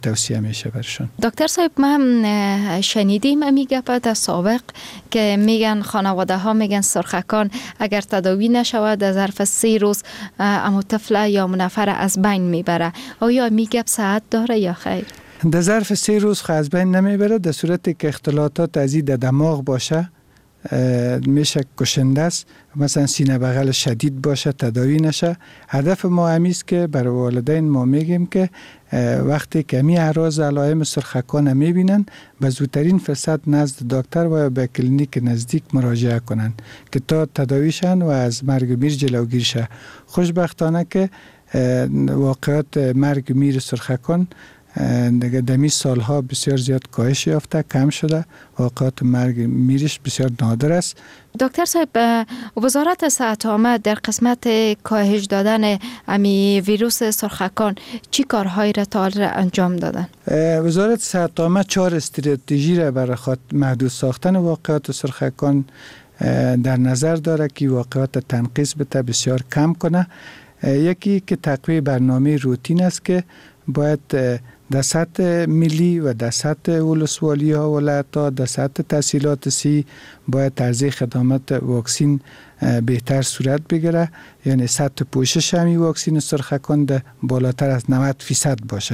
توصیه میشه برشون. دکتر صاحب، ما شنیدیم میگه در سابق که میگن خانواده ها میگن سرخکان اگر تداوی نشود در ظرف 3 روز امو طفل یا منفر از بین میبره. آیا میگه صحت داره یا خیر؟ در ظرف 3 روز از بین نمیبره. در صورتی که اختلاطات از این دماغ باشه میشه کشنده است، مثلا سینه بغل شدید باشه تداوی نشه. هدف ما همیست که برای والدین ما میگیم که وقتی که می اعراض علائم سرخکان میبینن به زودترین فرصت نزد دکتر و به کلینیک نزدیک مراجعه کنن که تا تداویشن و از مرگ و میر جلوگیری شه. خوشبختانه که واقعات مرگ و میر سرخکان دیگه دمی سالها بسیار زیاد کاهش یافته، کم شده. واقعات مرگ میرش بسیار نادر است. دکتر صاحب، وزارت صحت عامه در قسمت کاهش دادن امی ویروس سرخکان چی کارهایی را تا انجام دادن؟ وزارت صحت عامه 4 استراتژی را برای محدود ساختن واقعات سرخکان در نظر داره که واقعات تنقیص بده، بسیار کم کنه. یکی که تقویه برنامه روتین است که باید در سطح ملی و در سطح ولسوالی ها ولایت ها در سطح تحصیلات سی باید طرز خدمات واکسین بهتر صورت بگیره، یعنی سطح پوشش همی واکسین سرخکان ده بالاتر از 90% باشه.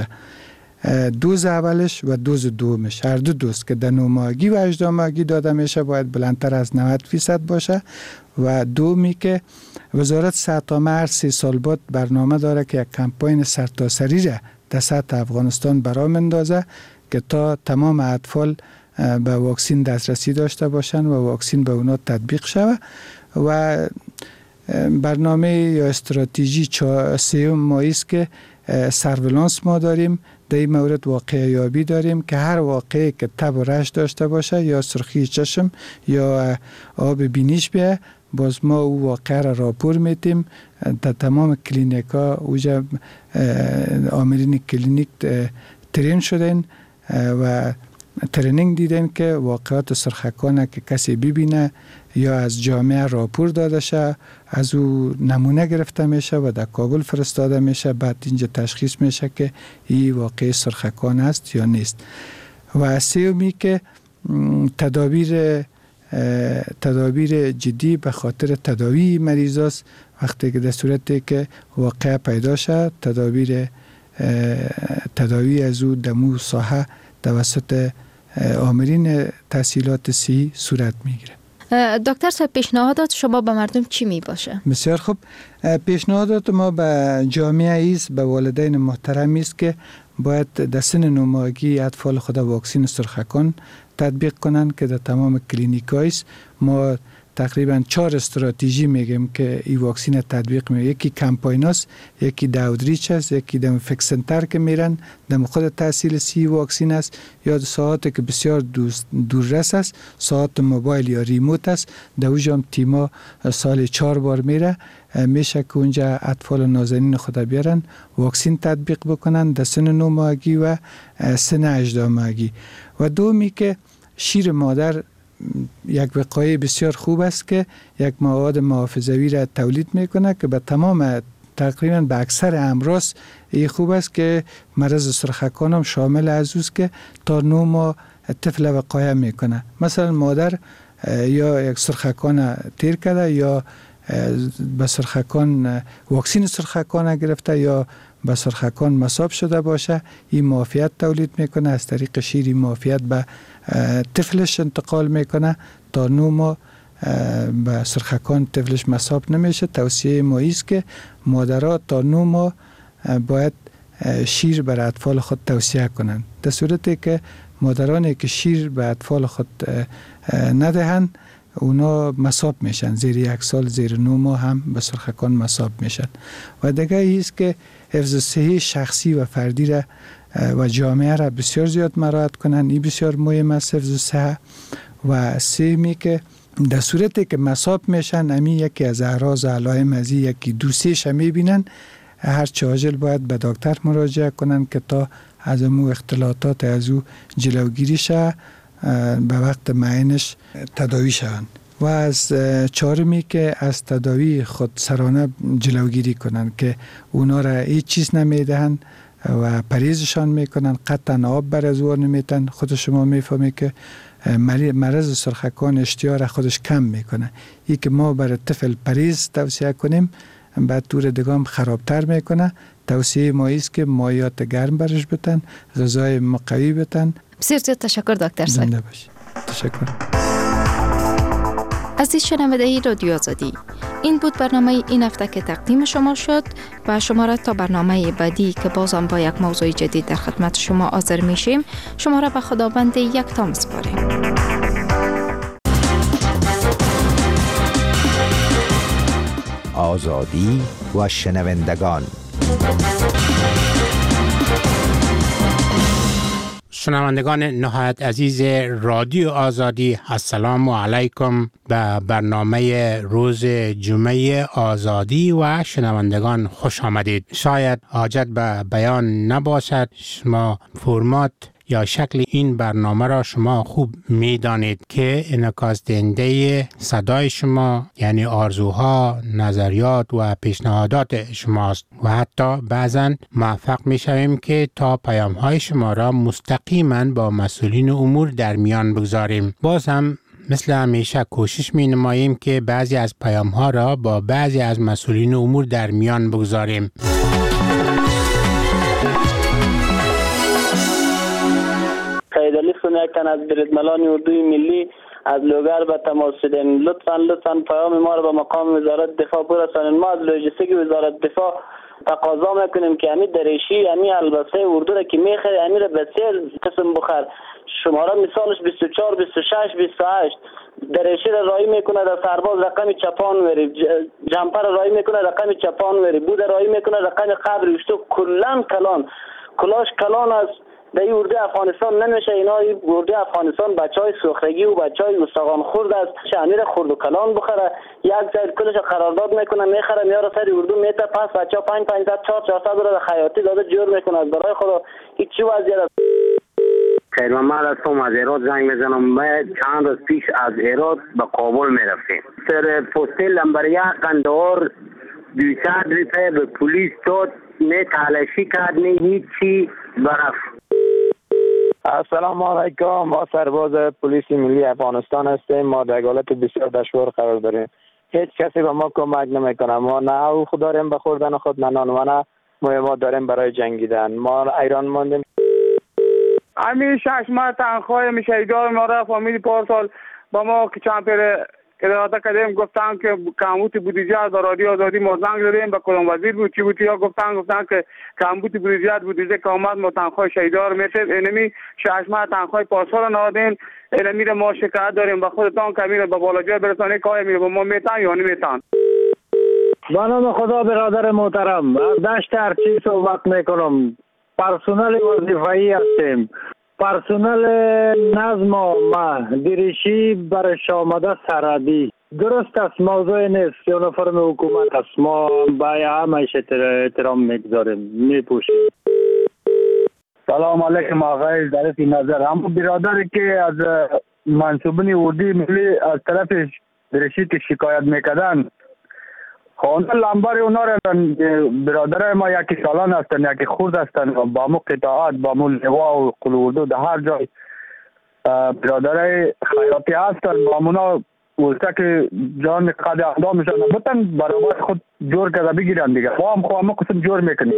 دوز اولش و دوز دومش، هر دو دوز که در 9 ماهگی و 18 ماهگی داده میشه باید بلندتر از 90% باشه. و دومی که وزارت صحت عامه هر 3 سال بعد برنامه داره که یک کمپاین سرتاسری را در سطح افغانستان برام اندازه که تا تمام اطفال به واکسین دسترسی داشته باشن و واکسین به اونا تطبیق شود. و برنامه یا استراتژی 3 ماهی است که سرولانس ما داریم. در این مورد واقعه یابی داریم که هر واقعه که تب و رشک داشته باشه یا سرخی چشم یا آب بینیش بیه، باز ما او واقعه را راپور میتیم. در تمام کلینیک ها اوجا آمرین کلینیک ترین شدن و ترینینگ دیدن که واقعات سرخکانه که کسی ببینه یا از جامعه راپور داده شه، از او نمونه گرفته میشه و در کابل فرستاده میشه. بعد اینجا تشخیص میشه که این واقع سرخکان است یا نیست. و سومی که تدابیر جدی به خاطر تداوی مریض است. وقتی که در صورتی که واقع پیدا شد تداوی از او دمو ساحه توسط آمرین تحصیلات سی صورت میگیره. دکتر صاحب، پیشنهادات شما به مردم چی می باشه؟ بسیار خوب. پیشنهادات ما به جامعه ایست، به والدین محترم است که باید در سن 9 ماهگی اطفال خود واکسین سرخکان تطبیق کنند که در تمام کلینیک است. ما تقریبا 4 استراتژی میگیم که این واکسین تطبیق میگیم. یکی کمپاین است، یکی داودریچ است، یکی دم فکس سنتر که میرن دم خود تحصیل سی واکسین است، یا ساعت که بسیار دوررس است، ساعت موبایل یا ریموت است. در اونجا تیما سال 4 بار میره، میشه که اونجا اطفال نازنین خود بیارن واکسین تطبیق بکنن در سن 9 ماهگی و سن 18 ماهگی. و دومی که شیر مادر یک وقایع بسیار خوب است که یک مواد محافظوی را تولید میکنه که به تمام تقریبا به اکثر امراض این خوب است که مرض سرخکان هم شامل از اوست که تا 9 ماه طفل وقایع میکنه. مثلا مادر یا یک سرخکان تیر کرده یا به سرخکان واکسین سرخکان گرفته یا به سرخکان مصاب شده باشه، این معافیت تولید میکنه، از طریق شیر معافیت به طفلش انتقال میکنه. تا 9 ماه به سرخکان طفلش مصاب نمیشه. توصیه ما است که مادرها تا 9 ماه باید شیر بر اطفال خود توصیه کنند. در صورتی که مادرانی که شیر به اطفال خود ندهند اونا مصاب میشن، زیر 1 سال زیر 9 ماه هم به سرخکان مصاب میشن. و دیگه ایست که حفظ صحی شخصی و فردی را و جامعه را بسیار زیاد مراعات کنن. این بسیار مهم است حفظ صحه. و سومی که در صورتی که مصاب میشن امی یکی از اعراض و علائم از یکی 2-3 میبینن، هر چاجل باید به دکتر مراجعه کنن که تا از امو اختلاطات از او جلوگیری شه، به وقت معینش تداوی شوند. و از 4می که از تداوی خود سرانه جلوگیری کنند که اونا را هیچ چیز نمیدهند و پریزشان میکنن، قطعا آب بر از ور نمیتن. خود شما میفهمی که مرض سرخکان اشتها را خودش کم میکنه. ای که ما برای طفل پریز توصیه کنیم بعد طور دگام خرابتر میکنه. توصیه ما است که مایات گرم برش بتن، غذای مقوی بتن. بسیار زیاد تشکر دکتر صاحب. زنده باشی. تشکر. عزیز شنونده رادیو آزادی، این بود برنامه این هفته که تقدیم شما شد و شما را تا برنامه بعدی که بازم با یک موضوع جدید در خدمت شما حاضر میشیم شما را به خداوند یکتا میسپاریم. آزادی و شنوندگان. شنوندگان نهایت عزیز رادیو آزادی، السلام علیکم به برنامه روز جمعه آزادی و شنوندگان خوش آمدید. شاید حاجت به بیان نباشد، شما فرمات یا شکل این برنامه را شما خوب میدانید که انعکاس دهنده صدای شما یعنی آرزوها، نظریات و پیشنهادات شماست و حتی بعضا موفق می شویم که تا پیام های شما را مستقیما با مسئولین امور در میان بگذاریم. باز هم مثل همیشه کوشش می نماییم که بعضی از پیام ها را با بعضی از مسئولین امور در میان بگذاریم. سیدعلی سنیکتن از بردملان اردوی ملی از لوگر به تماس شدیم. لطفاً پیام ما را به مقام وزارت دفاع برسانید. ما از لوجستیک وزارت دفاع تقاضا میکنیم که همین دریشی، همین البسه اردو را که میخری همین را به 3 قسم بخر. شماره مثالش 24 26 28. دریشی را رایی میکنه در سرباز رقم چپان وری، جمپر را رایی میکنه رقم چپان وری، بود رایی میکنه رقم قبر وشتو کلان کلان کلاش کلان است. در این اردو افغانستان نمیشه. اینا اردو افغانستان بچهای سخرگی و بچهای استخوان خورد است. شامیر خورد و کلان بخره، یک جای کلش قرارداد میکنه میخره میاره سر اردو میته، پس بچا 500 400 رو خیاطی داده جور میکنه. برای خدا هیچ چی وضعیت است. خیر محمد هستم، از ایراد زنگ میزنم. ما چند روز پیش از ایراد به کابل میرفتیم. سر پستل نمبر 1 قندهار 200 روپیه به پلیس داد، نه تلاشی کرد نه هیچی برفت. السلام علیکم، ما سرباز پلیس ملی افغانستان هستیم. ما در حالت بسیار دشوار قرار داریم. هیچ کسی به ما کمک نمیکنه. ما نه اوخ داریم به خوردن خود، نه نان و نه مهمات داریم برای جنگیدن. ما ایران ماندیم. همین 6 ماه تنخواه میشهیدار ما را فامیل پارسال با ما که چند پیر ادارات کردیم گفتن که کمبود بودجه از رادیو آزادی ما زنگ زدیم به کدام وزیر بود چی بود یا گفتن که کمبود بودجه که آمد ما تنخواه شهیدار میتیم. اینمی 6 ماه تنخواه پارسال نهادیم. اینمی را ما شکایت داریم به خودتان که میره به بالاجای برسانه که میره به ما میتن یا نمیتن. با نام خدا برادر محترم، از دشت ارچی صحبت میکنم. پرسنل وظیفه‌ای هستیم. پرسنل نظم ما دریشی برش آمده سرحدی درست است، موضوع نیست. یونیفرم حکومت است. ما به همش احترام میگذاریم، میپوشیم. سلام علیکم آقای ظریف نظر. اما برادری که از منصوبین اردوی ملی از طرف دریشی که شکایت میکردن خانه لنبر اونا را برادرای ما یکی کلان هستن یکی خورد هستن با مو قطاعات با مو لوا و قلوردو در هر جای برادرای خیاطی هستن با مونا وسته که جان قد اندامشان بتن برابر خود جور کرده بگیرن دیگه. ما هم خواهمه قسم جور میکنیم.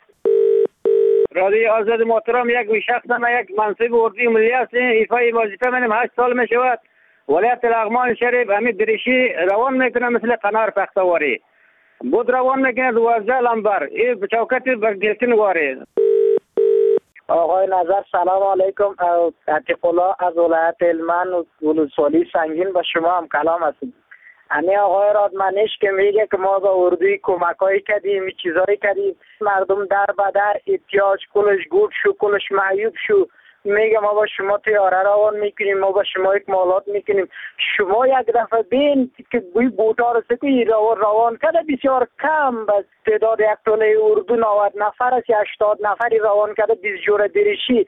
رادیو آزاد محترم، یک شخص ما یک منصب اردوی ملی هستیم. ایفای وظیفه منم 8 سال می شود. ولایت لغمان شریف همین دریشی روان میکنه مثل قنار پختواری. بود روان میکنه 12 لمبر این به چوکت برگرتن واره. آقای نظر سلام علیکم. عتیق الله از ولایت هلمند ولسوالی سنگین به شما هم کلام هستیم. همین آقای رادمنش که میگه که ما به اردوی کمکایی کردیم چیزایی کردیم، مردم در بدر احتیاج کلش گوب شو کلش معیوب شو، میگه ما با شما تیاره روان میکنیم، ما با شما اکمالات میکنیم. شما یک دفعه بین که بوی بوتا رسه که روان کرده بسیار کم، بس تعداد یک توله اردو 90 نفر است 80 نفری روان کرده 20 جور دریشی.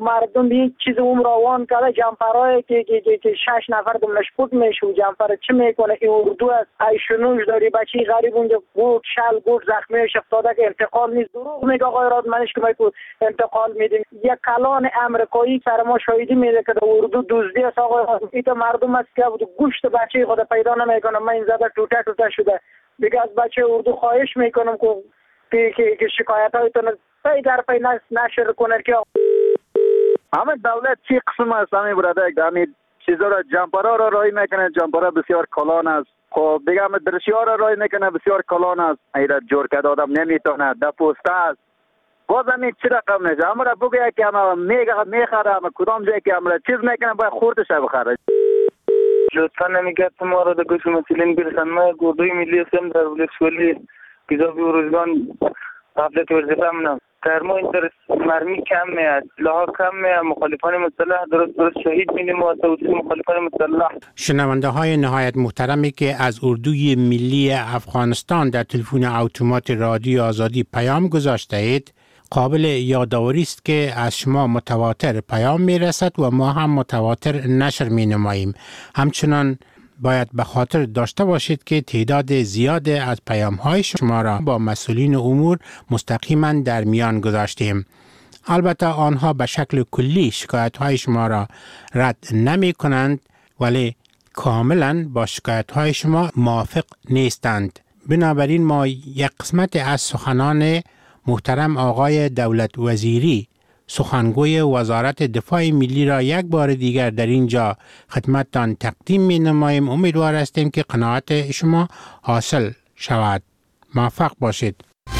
مردم به یک چیز روان کرده جمپرای که 6 نفر دمشپوت میشه جمپر چه میکنه این اردو است ای شنوش داری بچی غریب اونجا گوت شل گوت زخمیش افتاده که انتقال نیست دروغ میگه آقای رادمنش که ما انتقال میدیم یک کلان امریکایی سر ما شاهدی میده که اردو دزدی است آقای این مردم است که گوشت بچه خود پیدا نمیکنه من این زده ټوټه شده دیگه از بچه اردو خواهش میکنم که شکایت هایتون پی در پی نشر کنه که همه دولت چی قسم است همین برادر همین چیزا را جمپرا را رای میکنه جمپرا بسیار کلان است خب دیگه همه درشی ها را رای میکنه بسیار کلان است ایرا جور کرد آدم نمیتونه در پوسته است باز همین چی رقم نیست همه را بگه که همه میخره همه کدام جایی که همه چیز میکنه باید خوردش بخره لطفا نمیگه ما را در گوش مسئولین برسن ما گردوی ملی هستم در ولسوالی گذابی و روزگان قبلت وظیفه منم در ما این در مرمی کم میاد لها کم میاد مخالفان مسلح درست شهید میدیم و توسط مخالفان مسلح. شنونده های نهایت محترمی که از اردوی ملی افغانستان در تلفن اتومات رادیو آزادی پیام گذاشته اید قابل یادآوری است که از شما متواتر پیام میرسد و ما هم متواتر نشر می نماییم. همچنان باید به خاطر داشته باشید که تعداد زیاد از پیام های شما را با مسئولین امور مستقیما در میان گذاشتیم. البته آنها به شکل کلی شکایت های شما را رد نمی کنند ولی کاملا با شکایت های شما موافق نیستند. بنابراین ما یک قسمت از سخنان محترم آقای دولت وزیری سخنگوی وزارت دفاع ملی را یک بار دیگر در اینجا خدمتتان تقدیم می نماییم. امیدوار هستیم که قناعت شما حاصل شود. موفق باشید.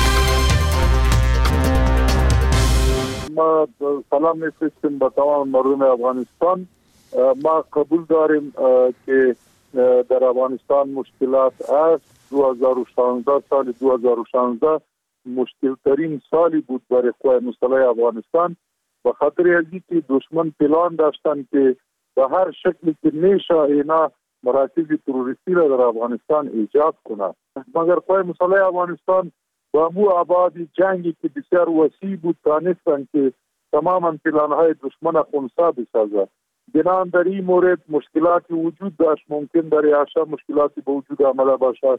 ما سلام میفرستیم به تمام مردم افغانستان. ما قبول داریم که در افغانستان مشکلات است. 2016 سال 2016 مشکل ترین سالی بود برای قوای مسلح افغانستان به خاطر از اینکه دشمن پلان داشتن که به هر شکلی که میشه اینا مراکز تروریستی را در افغانستان ایجاد کنند مگر قوای مسلح افغانستان با مو آبادی جنگی که بسیار وسیع بود تانستن که تماما پلانهای دشمن خونسا بسازد. بنابراین در این مورد مشکلاتی وجود داشت ممکن در عاشا مشکلاتی به وجود آمده باشد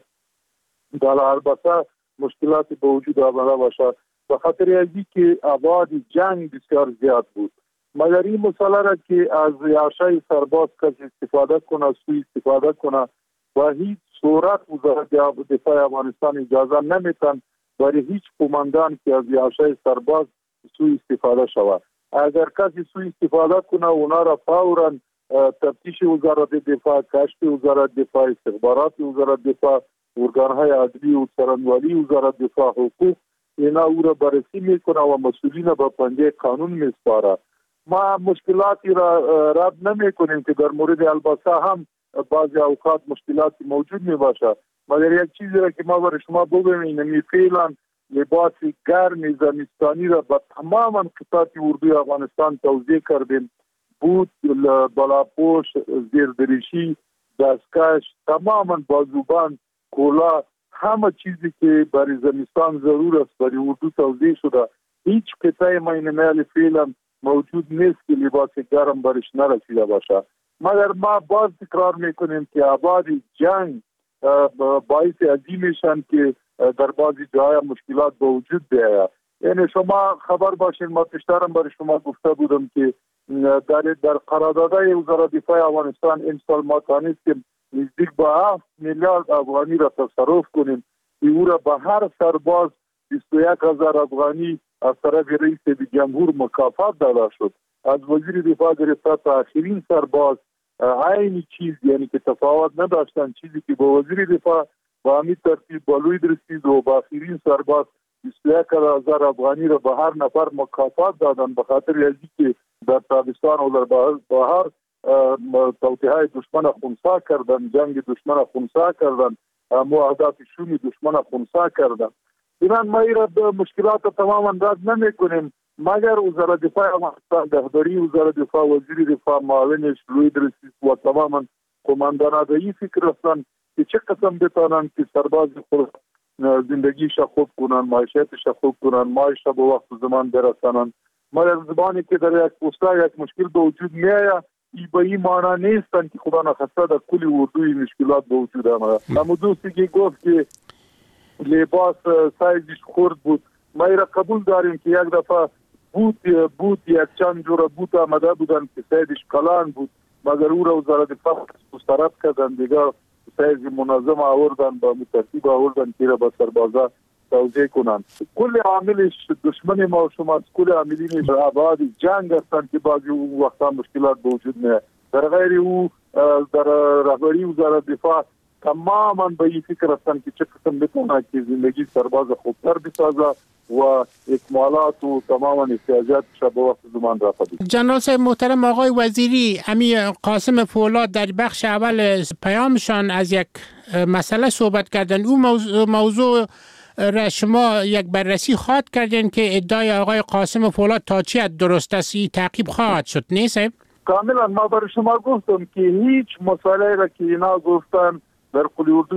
در البته مشکلاتی به وجود آمده باشد به خاطر از اینکه ابعاد جنگ بسیار زیاد بود مگر این مسئله را که از عاشای سرباز کسی استفاده کنه سوء استفاده کنه و هیچ صورت وزارت دفاع افغانستان اجازه نمیتن برای هیچ قماندان که از عاشای سرباز سوء استفاده شود. اگر کسی سوء استفاده کنه اونا را فورا تفتیش وزارت دفاع کشف وزارت دفاع استخبارات وزارت دفاع ارگانهای عدلی و څارنوالي وزارت دفاع حقوق اینا او را بررسی میکنه و مسئولین به پنجه قانون میسپاره. ما مشکلاتی را رد نمی کنیم که در مورد البته هم بعضی اوقات مشکلاتی موجود می باشه مگر یک چیزی را که ما برای شما بگویم فعلا لباس گرم زمستانی را به تمام قطعات اردوی افغانستان توزیع کردیم بود بالاپوش زیردریشی دستکش تماما بازوبند کولا همه چیزی که برای زمستان ضرور است برای اردو توزیع شده. هیچ قطعه مینمال فعلا موجود نیست که لباس گرم برش نرسیده باشه مگر ما باز تکرار میکنیم که ابعاد جنگ باعث ازی میشن که در بعضی جاهای مشکلات به وجود بیاید. یعنی شما خبر باشین ما پیشترم برای شما گفته بودم که در قراردادهای وزارت دفاع افغانستان این سال ما توانستیم نزدیک به 7 میلیارد افغانی را تصرف کنیم که او را به هر سرباز 21,000 افغانی از طرف رئیس جمهور مکافات داده شد. از وزیر دفاع گرفته تا آخرین سرباز عین چیز یعنی که تفاوت نداشتن چیزی که با وزیر دفاع با همین ترتیب بالوی رسید و با آخرین سرباز 21,000 افغانی را به هر نفر مکافات دادن به خاطر از اینکه در تابستان و در بهار توطئه‌های دشمن خونسا کردن جنگ دشمن خونسا کردن معاهدات شومی دشمن خونسا کردن. بنابراین ما این را مشکلات تماما رد نمی کنیم مگر وزارت دفاع افغانستان رهبری وزارت دفاع وزیر دفاع معاونش لوید رسید و تماما قماندانان به این فکر هستند که چه قسم بتانند که سرباز خود زندگیش خوب کنند معیشتش خوب کنند معاش به وقت زمان برسانند مگر زبانی که در یک پوستا یک مشکل به وجود میآید به این معنی نیستن که خدا نخواسته در کل اردوی مشکلات به وجود آمده. اما دوستی که گفت که لباس سایزش خرد بود، ما را قبول داریم که یک دفعه بود یک چند جور بود آمده بودن که سایزش کلان بود، مگر او را وزارت دفاع مسترد کردن، دیگه سایز منظم آوردن با ترتیب آوردن که را به سربازا توزیع کنند. کل عاملش دشمن ما و شما، کل عاملینش ابعاد جنگ هستند که بعضی وقتا مشکلات به وجود میاد. در غیر او در رهبری وزارت دفاع تماما به این فکر هستند که چه قسم بتونه که زندگی سرباز خوبتر بسازه و اکمالات و تماما احتیاجات به وقت زمان رفته. جنرال صاحب محترم، آقای وزیری امی قاسم فولاد در بخش اول پیامشان از یک مسئله صحبت کردن. او موضوع را شما یک بررسی خواهد کردین که ادعای آقای قاسم فولاد تا چی حد درست است، تعقیب خواهد شد نیست؟ کاملا ما برای شما گفتم که هیچ مسئله را که اینا گفتن در قلی اردو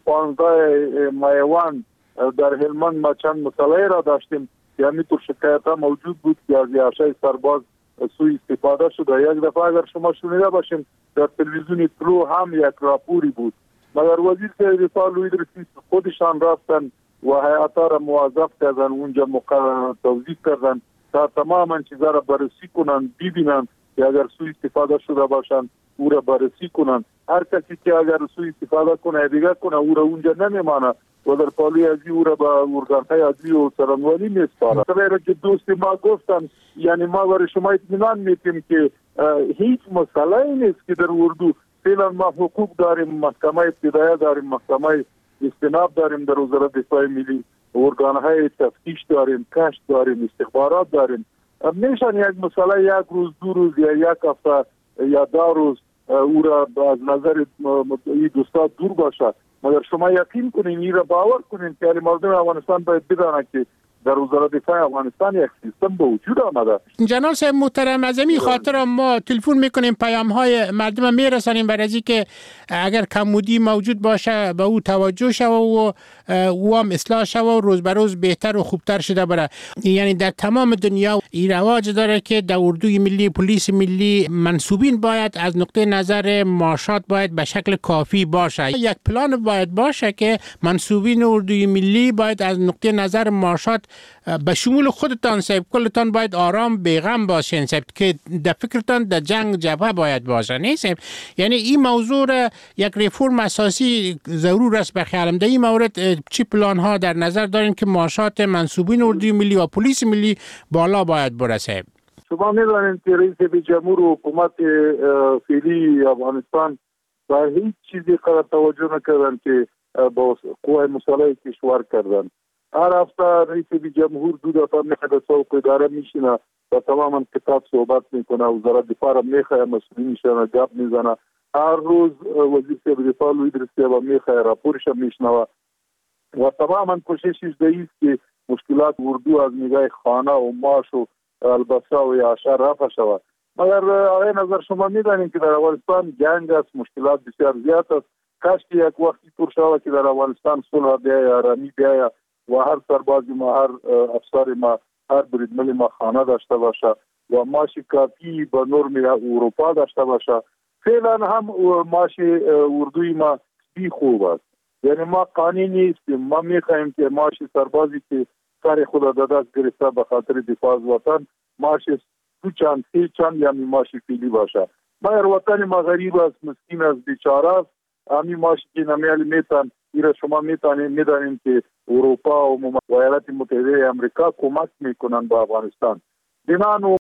215 مایوان در هلمند ما چند مسئله را داشتیم که همینطور شکایت ها موجود بود که از یاشای سرباز سوء استفاده شده. یک دفعه اگر شما شنیده باشین در تلویزیون تلو هم یک راپوری بود، مگر وزیر دفاع لوی درسی خودشان رفتن و هیئت‌ها را موظف کردن اونجا توضیح کردن تا تماما چیزا را بررسی کنن، ببینن که اگر سوء استفاده شده باشن او را بررسی کنن. هر کسی که اگر سوء استفاده کنه دیگه کنه او را اونجا نمیمانه و در پالوی ازی او را به ارگان‌های عدلی و څرنګوالي میسپاره. غیر که دوست ما گفتن، یعنی ما برای شما اطمینان میدیم که هیچ مسئله نیست که در اردو فعلا ما حقوق داریم، محکمه ابتدایه داریم، محکمه استناب داریم، در وزارت دفاع ملی ارگان‌های تفتیش داریم، کشف داریم، استخبارات داریم. میشن یک مسئله یک روز دو روز یا یک هفته یا 10 روز او را از نظر این دوستان دور باشه، مگر شما یقین کنین، این را باور کنین که مردم افغانستان باید بدانند که در وزارت دفاع افغانستان یک سیستم به وجود آمده. جناب صاحب محترم، از این خاطر ما تلفن میکنیم، پیام های مردم میرسانیم برای از اینکه اگر کمبودی موجود باشه به او توجه شوه و او هم اصلاح شوه و روز به روز بهتر و خوبتر شده بره. یعنی در تمام دنیا این رواج داره که در اردوی ملی، پلیس ملی، منصوبین باید از نقطه نظر معاشات باید به شکل کافی باشه. یک پلان باید باشه که منصوبین اردوی ملی باید از نقطه نظر معاشات به شمول خودتان صاحب کلتان باید آرام بیغم باشین صاحب که در فکرتان در جنگ جبهه باید باشه نیست. یعنی این موضوع یک ریفورم اساسی ضرور است به خیالم. در این مورد چی پلان ها در نظر دارین که معاشات منصوبین اردوی ملی و پلیس ملی بالا باید برسه؟ شما می‌دانید که رئیس جمهور و حکومت فعلی افغانستان با هیچ چیزی قرار توجه نکردن که با قوای مسلح کشور کردن. هر هفته رئیس جمهور 2 دفعه میخواد سوق اداره میشینه و تماما کتاب صحبت میکنه، وزارت دفاع را میخواد مسئولینشان گپ میزنه، هر روز وزیر دفاع لوی درستی و میخواد راپورش میشنوه و تماما کوششش است که مشکلات اردو از نگاه خانه و معاش و البسه و یاشا رفع شود. مگر آقای نظر شما میدانید که در افغانستان جنگ است، مشکلات بسیار زیاد است. کاش که یک وقتی طور شود که در افغانستان صلح بیاید، آرامی بیاید و هر سربازی ما، هر افسر ما، هر بریدمن ما خانه داشته باشه و معاش کافی به نرم اروپا داشته باشه. فعلا هم معاش اردوی ما بی خوب است. یعنی ما قانونی نیستیم. ما میخواهیم که معاش سربازی که کار خود در دست گرفته به خاطر دفاع از وطن معاش 2 چند 3 چند یا معاش فعلی باشه. مگر وطن ما غریب است، مسکین است، بیچاره است. همین معاش که نمیالی میتن ایرا شما میدانید که اروپا و ایالات متحده آمریکا کمک میکنن به افغانستان. بنابراین